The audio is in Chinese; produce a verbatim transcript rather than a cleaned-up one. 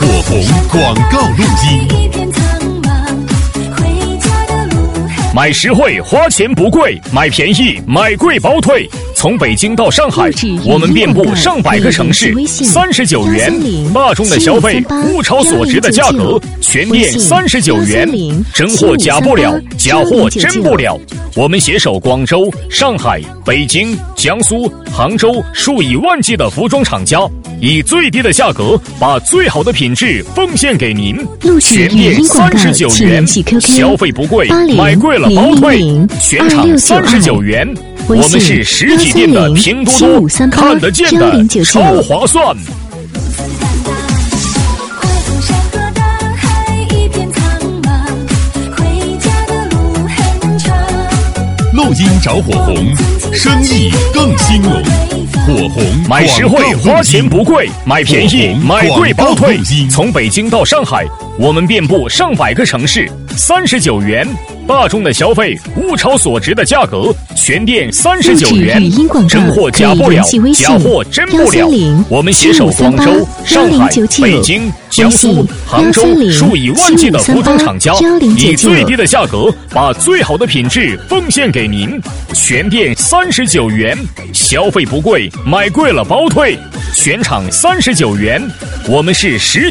火红广告录音。 买实惠花钱不贵，买便宜买贵包退。从北京到上海，我们遍布上百个城市，三十九元，大众的消费，物超所值的价格，全店三十九元，真货假不了，假货真不了。我们携手广州、上海、北京、江苏、杭州数以万计的服装厂家，以最低的价格把最好的品质奉献给您。全店三十九元，消费不贵，买贵了包退，全场三十九元。我们是实体店的拼多多，看得见的超划算。 录音找火红，生意更兴隆。火红买实惠花钱不贵，买便宜买贵包退。从北京到上海，我们遍布上百个城市，三十九元，大众的消费，物超所值的价格，全店三十九元，真货假不了，假货真不了。我们携手广州、上海、北京、江苏、杭州数以万计的服装厂家，以最低的价格把最好的品质奉献给您。全店三十九元，消费不贵，买贵了包退，全场三十九元。我们是实体